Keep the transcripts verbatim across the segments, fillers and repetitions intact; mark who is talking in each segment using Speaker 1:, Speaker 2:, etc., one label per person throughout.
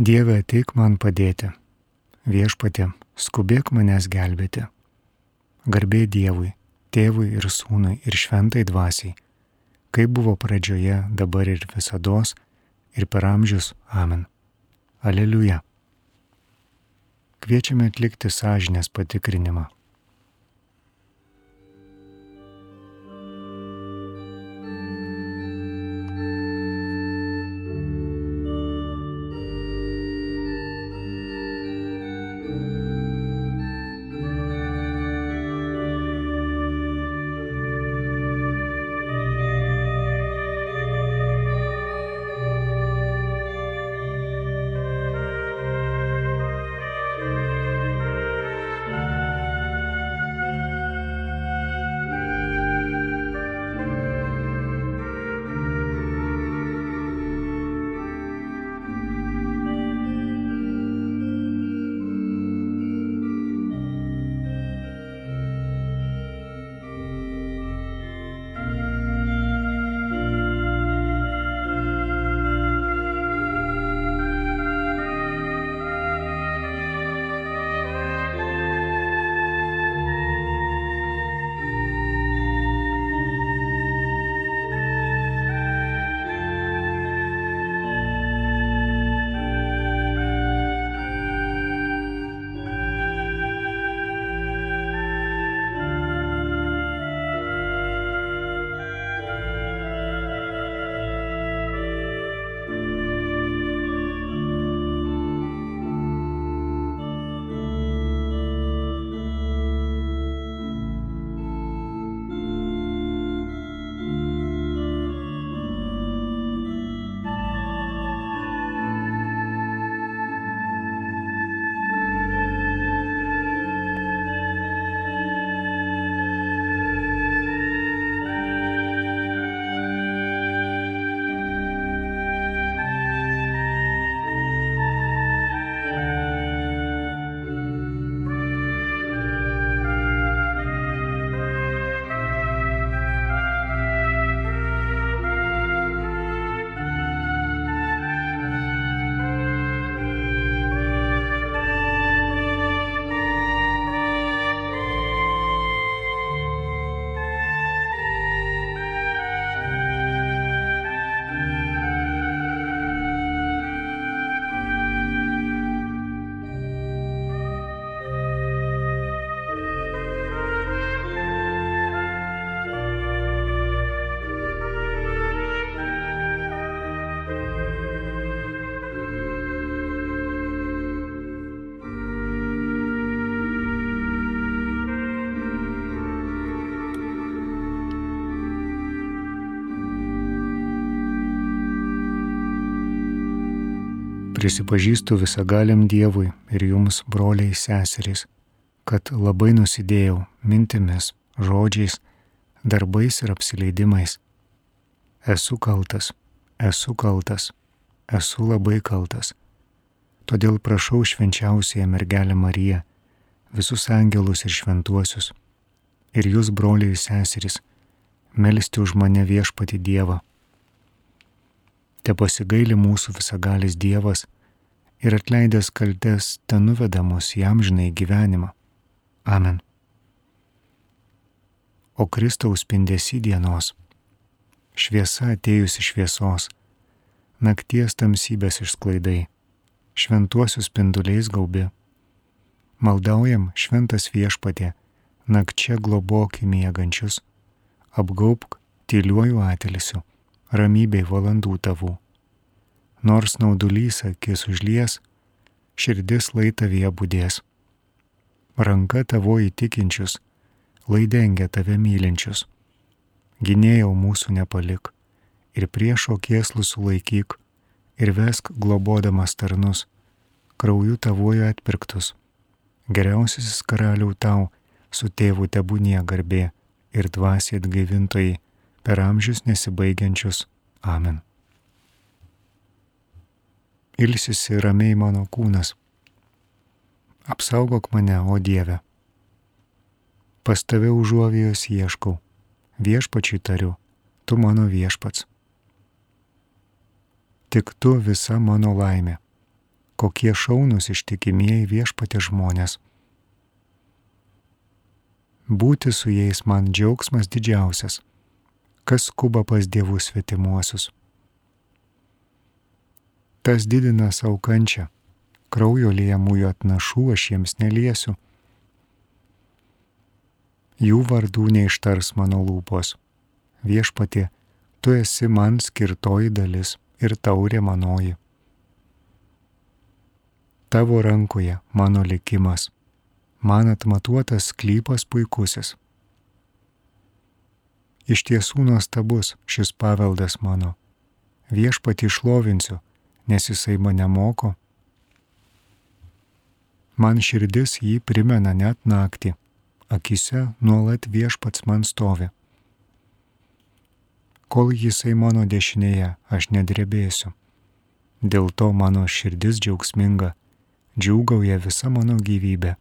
Speaker 1: Dieve, ateik man padėti. Viešpatie, skubėk manęs gelbėti. Garbė Dievui, Tėvui ir Sūnui ir Šventai Dvasiai, kaip buvo pradžioje, dabar ir visados, ir per amžius. Amen. Aleliuja. Kviečiame atlikti sąžinės patikrinimą. Prisipažįstu visagaliam Dievui ir jums, broliai seserys, kad labai nusidėjau mintimis, žodžiais, darbais ir apsileidimais. Esu kaltas, esu kaltas, esu labai kaltas. Todėl prašau švenčiausiąją mergelę Mariją, visus angelus ir šventuosius, ir jūs, broliai ir seserys, melsti už mane Viešpatį Dievą. Te pasigaili mūsų visagalis Dievas ir atleidęs kaltes te nuveda mus į amžinąjį gyvenimą. Amen. O Kristaus spindesy dienos, šviesa atėjusi šviesos, nakties tamsybės išsklaidai, šventuosius spinduliais gaubi. Maldaujam, šventas Viešpatie, nakčia globok miegančius, apgaubk tyliuoju atilsiu, ramybei valandų tavų. Nors naudulys akis užlies, širdis lai tavyje budės. Ranka tavo įtikinčius, lai dengia tave mylinčius. Gynėjau mūsų nepalik, ir priešo kėslų sulaikyk, ir vesk globodamas tarnus, krauju tavoju atpirktus. Geriausiasis karaliau tau, su tėvu tebūnie garbė ir dvasiai atgaivintojai, per amžius nesibaigiančius. Amen. Ilsisi ramiai mano kūnas. Apsaugok mane, o Dieve. Pas tave užuovėjos ieškau, Viešpačiui tariu, tu mano viešpats. Tik tu visa mano laimė, kokie šaunūs ištikimieji Viešpaties žmonės. Būti su jais man džiaugsmas didžiausias, kas skuba pas dievų svetimuosius. Tas didina savo kančią, kraujo liejamųjų atnašų aš jiems neliesiu. Jų vardų neištars mano lūpos. Viešpatie, tu esi man skirtoji dalis ir taurė manoji. Tavo rankoje mano likimas, man atmatuotas sklypas puikusis. Iš tiesų nuostabus šis paveldas mano. Viešpatį šlovinsiu, nes jisai mane moko. Man širdis jį primena net naktį, akise nuolat Viešpats man stovi. Kol jisai mano dešinėje, aš nedrebėsiu. Dėl to mano širdis džiaugsminga, džiūgauja visa mano gyvybė.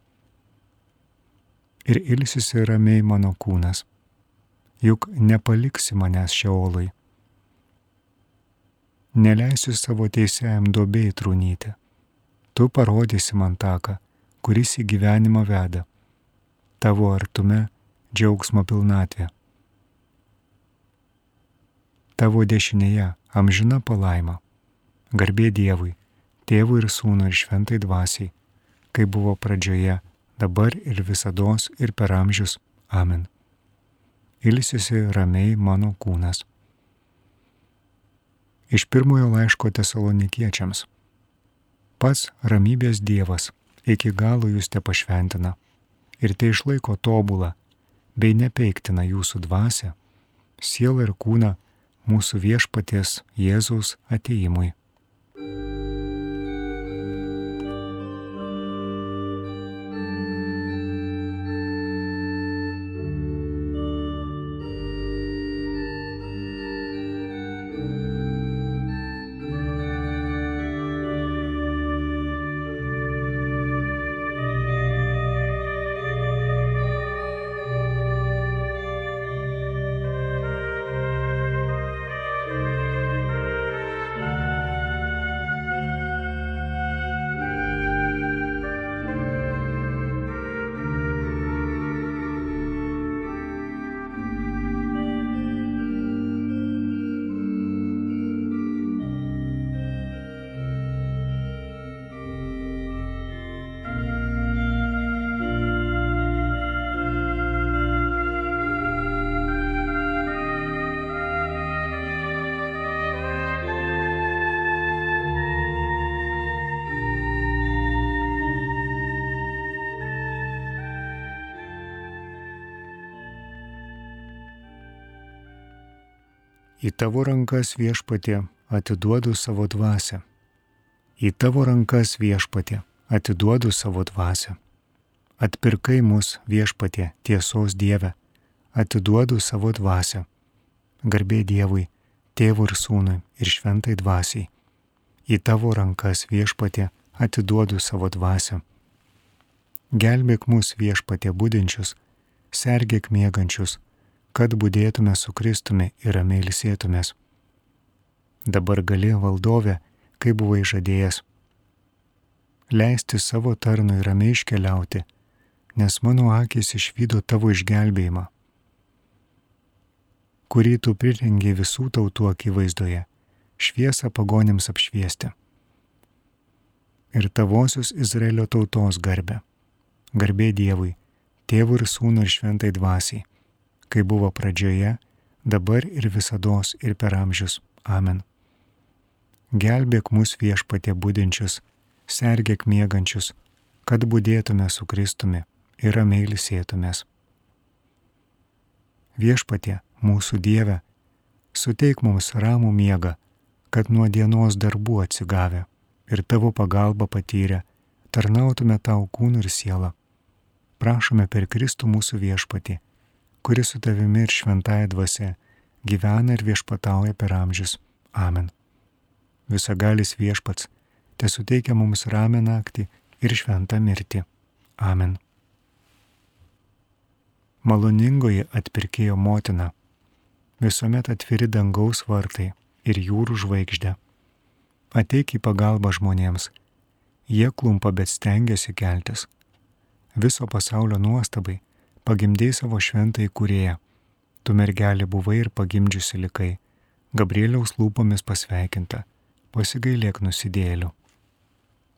Speaker 1: Ir ilsisi ramiai mano kūnas, juk nepaliksi manęs Šeolui. Neleisiu savo teisėjam duobėj trūnyti. Tu parodysi man taką, kuris į gyvenimą veda. Tavo artume džiaugsmo pilnatvė. Tavo dešinėje amžina palaima. Garbė Dievui, Tėvui ir Sūnui ir Šventai Dvasiai, kaip buvo pradžioje, dabar ir visados ir per amžius. Amen. Ilsisi ramiai mano kūnas. Iš pirmojo laiško Tesalonikiečiams. Pats ramybės Dievas iki galo jūs te pašventina ir te išlaiko tobulą, bei nepeiktina jūsų dvasią, sielą ir kūną mūsų Viešpaties Jėzaus atėjimui. Į tavo rankas, Viešpatie, atiduodu savo dvasią. Į tavo rankas, Viešpatie, atiduodu savo dvasią. Atpirkai mus, Viešpatie, tiesos Dieve, atiduodu savo dvasią. Garbė Dievui, Tėvui ir Sūnui ir Šventai Dvasiai. Į tavo rankas, Viešpatie, atiduodu savo dvasią. Gelbėk mus, Viešpatie, budinčius, sergėk miegančius, kad budėtume su Kristumi ir ramiai ilsėtumės. Dabar gali, valdove, kaip buvai žadėjęs, leisti savo tarnui ramiai iškeliauti, nes mano akys išvydo tavo išgelbėjimą, kurį tu prirengi visų tautų akivaizdoje, šviesą pagonims apšviesti. Ir tavosios Izraelio tautos garbę. Garbė Dievui, Tėvui ir Sūnui ir Šventai Dvasiai, kai buvo pradžioje, dabar ir visados ir per amžius. Amen. Gelbėk mus, Viešpatie, budinčius, sergėk miegančius, kad budėtume su Kristumi ir ramiai ilsėtumės. Viešpatie, mūsų Dieve, suteik mums ramų miegą, kad nuo dienos darbų atsigavę ir tavo pagalbą patyrę, tarnautume tau kūnu ir sielą. Prašome per Kristų mūsų Viešpatį, kuris su tavimi ir šventąja dvasia gyvena ir viešpatauja per amžius. Amen. Visagalis Viešpats, te suteikia mums ramią naktį ir šventą mirtį. Amen. Maloningoji atpirkėjo motina, visuomet atviri dangaus vartai ir jūrų žvaigždė. Ateik į pagalbą žmonėms Jie klumpa, bet stengiasi keltis. Viso pasaulio nuostabai pagimdėjai savo šventąjį kūrėją. Tu mergelė buvai ir pagimdžiusi likai. Gabrieliaus lūpomis pasveikinta. Pasigailėk nusidėjėlių.